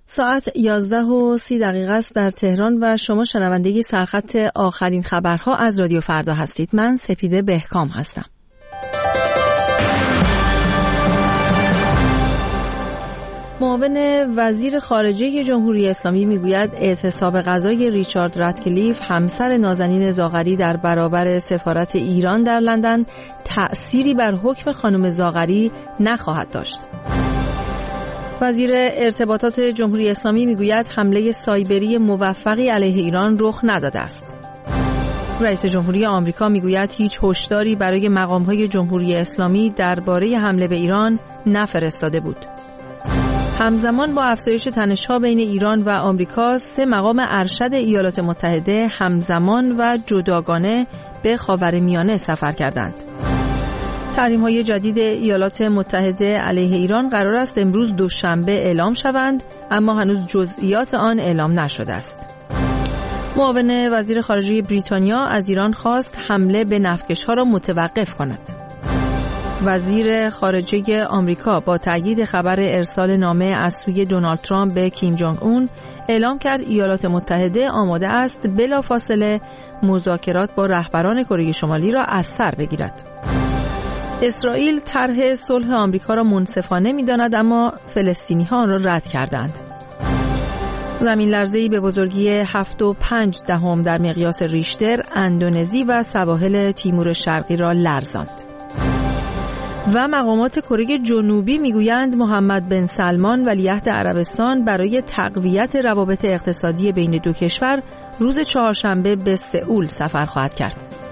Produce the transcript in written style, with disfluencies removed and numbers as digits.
ساعت 11:30 است در تهران و شما شنونده سرخط آخرین خبرها از رادیو فردا هستید. من سپیده بهکام هستم. معاون وزیر خارجه جمهوری اسلامی میگوید اعتصاب غذای ریچارد راتکلیف همسر نازنین زاغری در برابر سفارت ایران در لندن تأثیری بر حکم خانم زاغری نخواهد داشت. وزیر ارتباطات جمهوری اسلامی میگوید حمله سایبری موفقی علیه ایران رخ نداده است. رئیس جمهوری آمریکا میگوید هیچ هشداری برای مقام‌های جمهوری اسلامی درباره حمله به ایران نفرستاده بود. همزمان با افزایش تنش‌ها بین ایران و آمریکا، 3 مقام ارشد ایالات متحده همزمان و جداگانه به خاورمیانه سفر کردند. تحریم‌های جدید ایالات متحده علیه ایران قرار است امروز دوشنبه اعلام شوند، اما هنوز جزئیات آن اعلام نشده است. معاون وزیر خارجه بریتانیا از ایران خواست حمله به نفتکش‌ها را متوقف کند. وزیر خارجه آمریکا با تأیید خبر ارسال نامه از سوی دونالد ترامپ به کیم جونگ اون اعلام کرد ایالات متحده آماده است بلافاصله مذاکرات با رهبران کره شمالی را از سر بگیرد. اسرائیل طرح صلح آمریکا را منصفانه می‌داند، اما فلسطینی‌ها آن را رد کردند. زمین لرزه‌ای به بزرگی 7.5 در مقیاس ریشتر اندونزی و سواحل تیمور شرقی را لرزاند. و مقامات کره جنوبی میگویند محمد بن سلمان ولیعهد عربستان برای تقویت روابط اقتصادی بین دو کشور روز چهارشنبه به سئول سفر خواهد کرد.